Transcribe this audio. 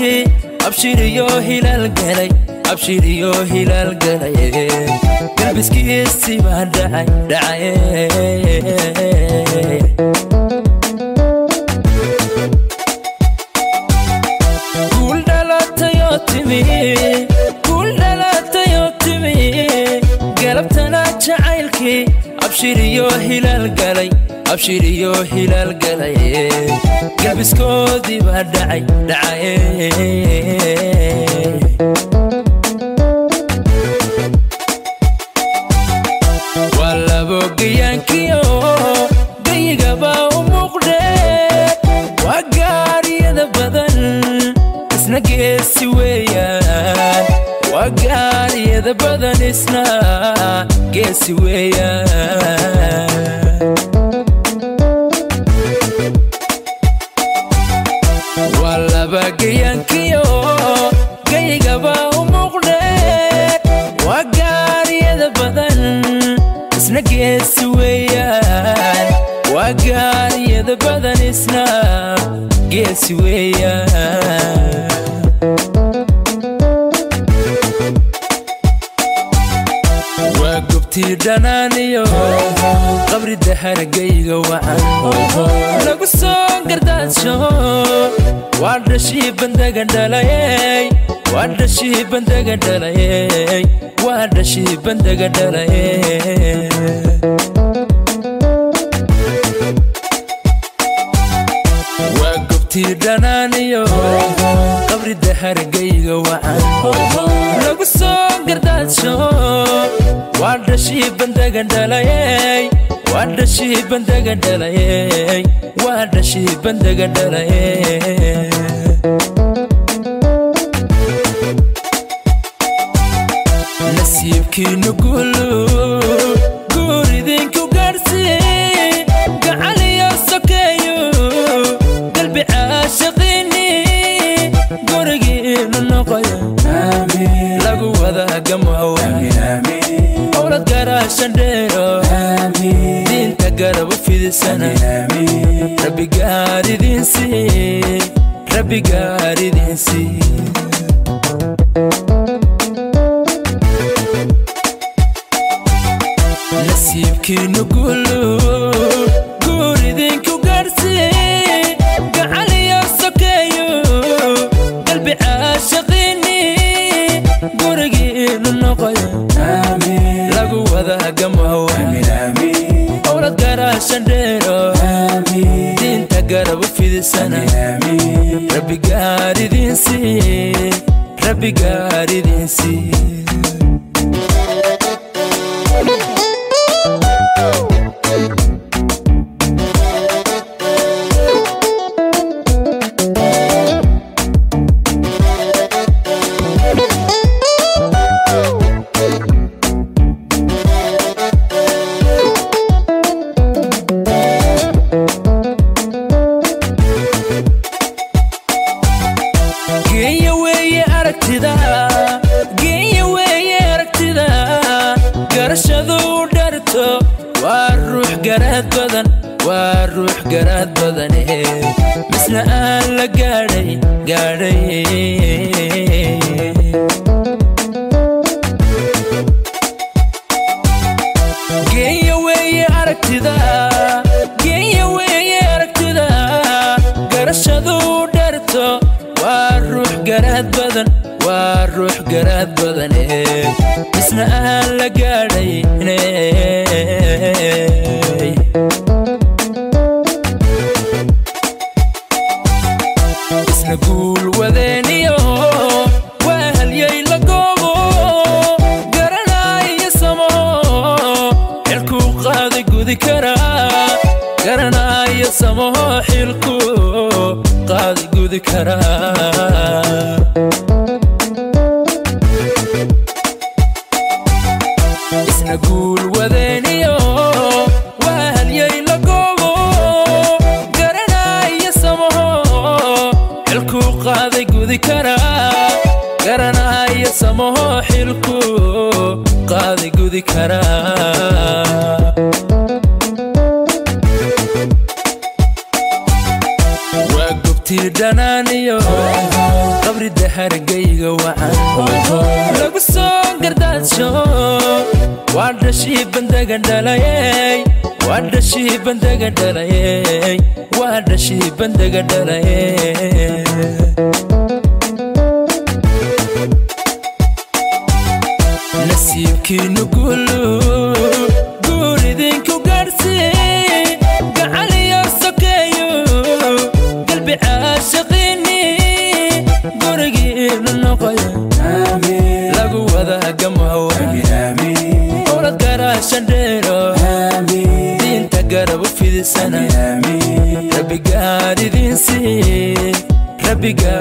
jacaylkii abshiriyo hilal galay abshiriyo hilal galay qalbiskiisi baa dhacay kul dhalatayo timi galabtana jacaylkii abshiriyo hilal galay abshiriyo hilal galay qalbiskoodii baa dhacay wala bogayankiyo gayigaba u muuqdee waa gaariyada badan isna geesi weeyaan waa gaariyada badan isna geesi weeyaan wala bogayankiyo gayigaba u muuqdee waa gaariyada badan isna geesi weeyaan waa gaariyada badan isna geesi weeyaan waa gubtii dhanaaniyo qabri daharagayga wacan lagu soo gardaadsho waa dhashii bandaga dhalayay waa dhashii bandaga dhalayay waa dhashii bandaga dhalayay waa gubtii dhanaaniyo qabri daharagayga wacan lagu soo gardaadsho waa dhashii bandaga dhalayay waa dhashii bandaga dhalayay waa dhashii bandaga dhalayay nasiibkiinu guur idinku gaarsiin gacaliyo sokeeyo qalbi caashaqiini gurigiinu noqoyo lagu wadagamo owlad garaashan dheero diinta garab u fidisana rabbi gaaridiinsi nasiibkiinu guur idinku gaarsiin gacaliyo sokeeyo qalbi caashaqiini gurigiinu noqoyo lagu wadagamo owlad garaashan dheero diinta garab u fidisana rabbi gaaridiinsi geeya weeye aragtida garashadu dharto waa ruux garaad badan misna aan la gaadhay geeya weeye aragtida garashadu dharto waa ruux garaad badan isna aan la gaadhay isna guul wadeeniyo waa halyay la goobo garanaayo samo xilkuu qaaday gudi karaa garanaayo samo xilkuu qaaday gudi karaa isna guul wadeeniyo waa halyay la goobo garanaayo samo xilkuu qaaday gudi karaa garanaayo samo xilkuu qaaday gudi karaa waa gubtii dhanaaniyo ورد حرقيقة وعن لقو السون قرداتشو وادشي بندق دلايي وادشي بندق دلايي وادشي بندق دلايي نسيبكي نقولو قولي ذينكو قرسي قعالي يرسكيو قلبي عاشقيني قرقي النقايا آمين لقو هذا قمهو آمين ورد قراش نديرو آمين دين تقرب في ذي سنة آمين ربي قاري ذي نسي ربي قاري